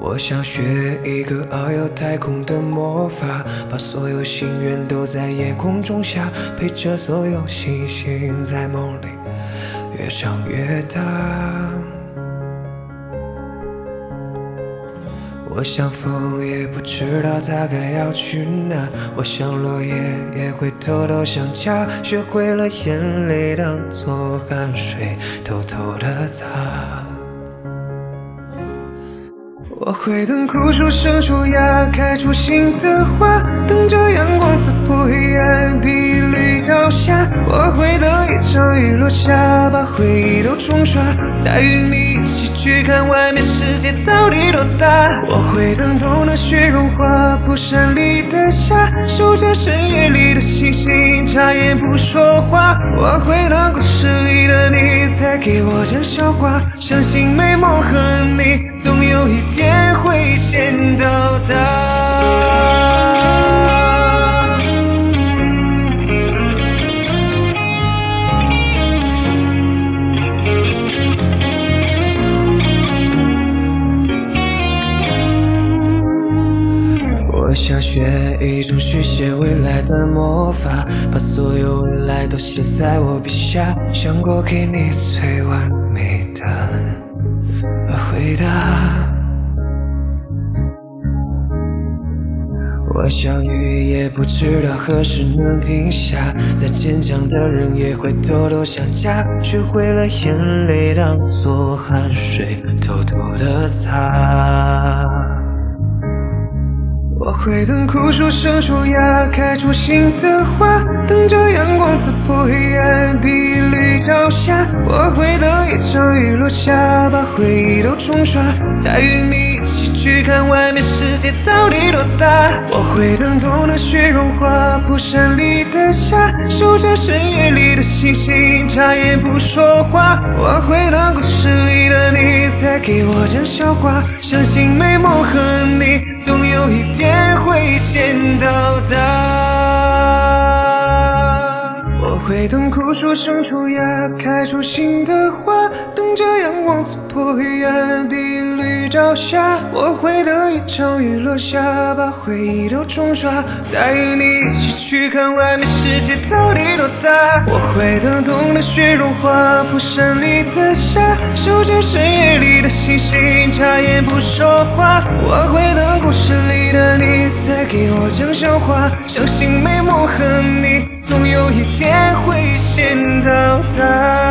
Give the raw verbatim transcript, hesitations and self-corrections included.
我想学一个遨游太空的魔法，把所有心愿都在夜空中下，陪着所有星星在梦里越长越大。我想风也不知道它该要去哪，我想落叶也会偷偷想家，学会了眼泪当作汗水偷偷的擦。我会等枯树生出芽，开出新的花，等着阳光刺破黑暗，第一缕朝霞。我会等一场雨落下，把回忆都冲刷，再与你一起去看外面世界到底多大。我会等冬的雪融化，蒲扇里的夏，守着深夜里的星星，眨眼不说话。我会等故事里的你再给我讲笑话，相信美梦和你总有一天会先到达。我想学一种续写未来的魔法，把所有未来都写在我笔下，想过给你最完美的回答。我想雨也不知道何时能停下，再坚强的人也会偷偷想家，学会了眼泪当作汗水偷偷的擦。我会等枯树生出芽，开出新的花，等着阳光刺破黑暗，第一缕朝霞。我会等一场雨落下，把回忆都冲刷，再与你一起去看外面世界到底多大。我会等冬的雪融化，蒲扇里的夏，守着深夜里的星星，眨眼不说话。我会等故事里的你再给我讲笑话，相信美梦和你总有一天会先到达。我会等枯树生出芽，开出新的花，等着阳光刺破黑暗，第一缕朝霞。我会等一场雨落下，把回忆都冲刷，再与你一起去看外面世界到底多大。我会等冬的雪融化，蒲扇里的夏，守着深夜里的星星，眨眼不说话。我会等故事里的你再给我讲笑话，相信美梦和你总有一天会先到达。